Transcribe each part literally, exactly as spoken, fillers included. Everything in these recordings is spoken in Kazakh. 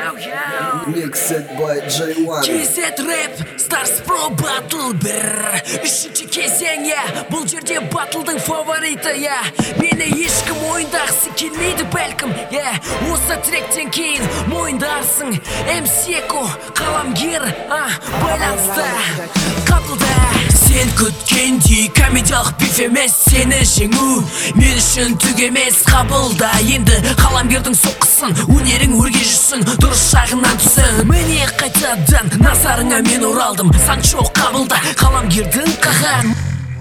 Yo, yo. Mixed by J one. кей зет Rap Stars Pro Battle бір Үшінші кезең, я Бұл жерде батылдың фавориты, я Мені ешкім мойындағысы келмейді бәлкім, я Осы тректен кейін мойындарсың эм си Echo, қаламгер, а, байланыста Қабылда Сен күткендей комедиялық биф емес сені жеңу Мен үшін түк емес қабылда Енді қаламгердің соққысын өнерің өрге жүрсін дұрыс жағынан түсін Міне қайтадан назарыңа мен оралдым Санчо қабылда қаламгердің қаһарын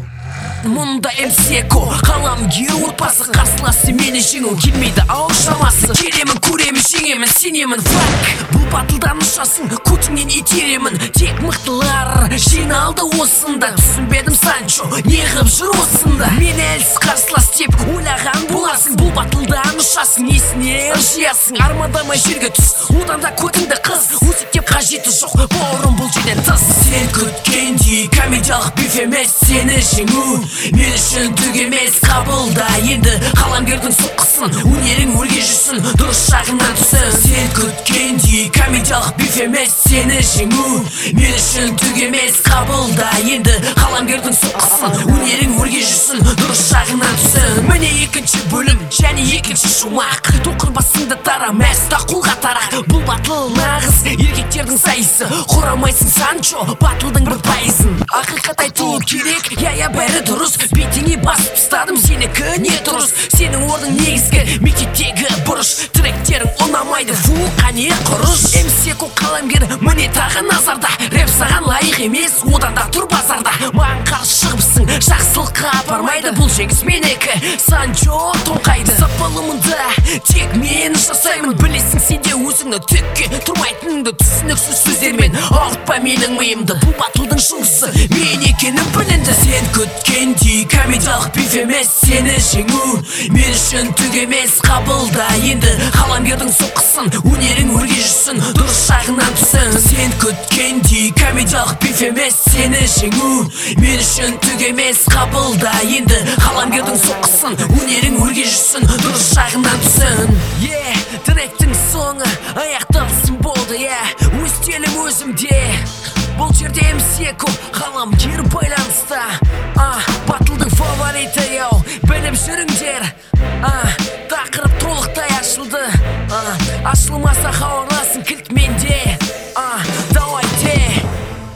Мұнда эм си Echo қаламгер отбасы қарсыласы мені жеңу келмейді ау шамасы Келемін көремін жеңемін сенемін фак Бұл батылдан ұшасың көтіңнен итеремін Тек мықтылар жиналды осында Түсінбедім Санчо неғып жүр осында Мен әлсіз қарсылас деп ойлаған боласың Бұл батылдан ұшасың есіне ыржиясың Армандамай жерге түс одан да көтіңді қыз Өсектеп қажеті жоқ бауырым бұл жерден тыс Сен күткендей комедиялық биф емес сені жеңу Мен үшін түк емес қабылда Енді қаламгердің соққысын өнерің өрге жүрсін дұрыс жағынан түсін Сен күткендей комедиялық биф емес сені жеңу Мен үшін түк емес қабылда Енді қаламгердің соққысын өнерің өрге жүрсін дұрыс жағынан түсін Міне екінші бөлім және екінші шумақ Тоқыр басыңды тара мәсті қолға тарақ Бұл батыл нағыз еркектердің сайысы Құрамайсың Санчо батылдың бір пайызын Ақиқат айту керек, я-я бәрі дұрыс Бетіңе басып ұстадым сенікі не дұрыс Сенің орның негізгі мектептегі бұрыш Тректерің ұнамайды фу қане құрыш эм си Echo қаламгер міне тағы назарда Рэп саған лайық емес одан да тұр базарда Маған қарсы шығыпсың жақсылыққа апармайды Бұл жеңіс менікі Санчо тоңқайды Сапалымында тек мен жасаймын Білесің сенде өзіңді түкке тұрмайтыныңды Түсініксіз сөздермен ауыртпа менің миымды Бұл батылдың жұлдызы мен екенім білінді Сен күткендей комедиялық биф емес сені жеңу Мен үшін түк емес қабылда Енді қаламгердің соққысын өнерің өрге жүрсін дұрыс жағынан түсін Сен күткендей комедиялық биф емес сені жеңу Мен үшін түк емес қабылда Енді қаламгердің соққысын өнерің өрге жүрсін дұрыс жағынан түсін Е, тректің соңы аяқталсын болды, е Өз телім өзімде Бұл жерде эм си Echo қаламгер байланыста а, Батылдың фавориты, яу Біліп жүріңдер а, Тақырып толықтай ашылды а, Ашылмаса хабарласын кілт менде а, Давайте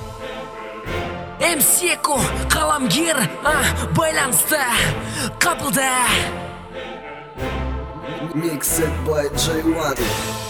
эм си Echo қаламгер а, байланыста Қабылда Mixed by J one.